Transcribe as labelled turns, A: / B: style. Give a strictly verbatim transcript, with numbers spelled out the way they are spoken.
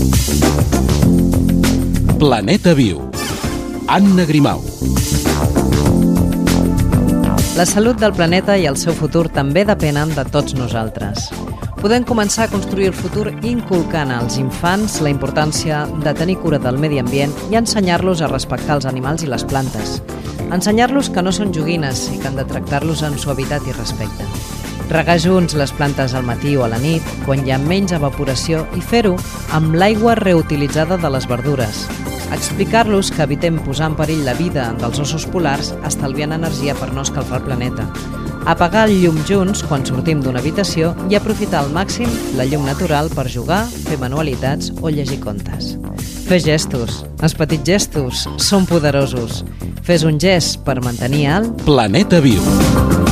A: Planeta Viu. Anna Grimau.
B: La salut del planeta i el seu futur també depenen de tots nosaltres. Podem començar a construir el futur inculcant als infants la importància de tenir cura del medi ambient i ensenyar-los a respectar els animals i les plantes. Ensenyar-los que no són joguines i que han de tractar-los amb suavitat i respecte. Regar junts les plantes al matí o a la nit, quan hi ha menys evaporació, i fer-ho amb l'aigua reutilitzada de les verdures. Explicar-los que evitem posar en perill la vida dels ossos polars estalviant energia per no escalfar el planeta. Apagar el llum junts quan sortim d'una habitació i aprofitar al màxim la llum natural per jugar, fer manualitats o llegir contes. Fer gestos. Els petits gestos són poderosos. Fes un gest per mantenir el
A: Planeta Viu.